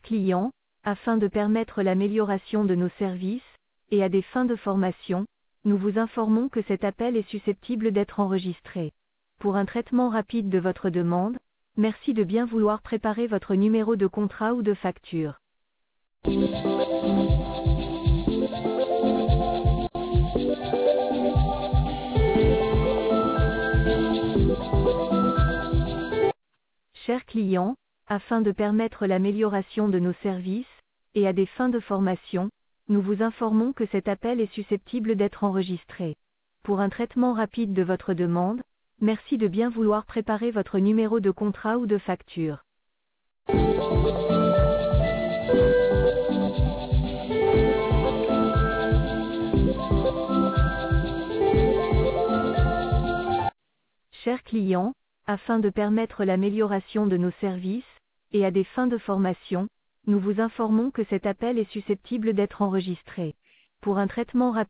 clients, afin de permettre l'amélioration de nos services, et à des fins de formation, nous vous informons que cet appel est susceptible d'être enregistré. Pour un traitement rapide de votre demande, merci de bien vouloir préparer votre numéro de contrat ou de facture. Chers clients, afin de permettre l'amélioration de nos services, et à des fins de formation, nous vous informons que cet appel est susceptible d'être enregistré. Pour un traitement rapide de votre demande, merci de bien vouloir préparer votre numéro de contrat ou de facture. Chers clients, afin de permettre l'amélioration de nos services, et à des fins de formation, nous vous informons que cet appel est susceptible d'être enregistré. Pour un traitement rapide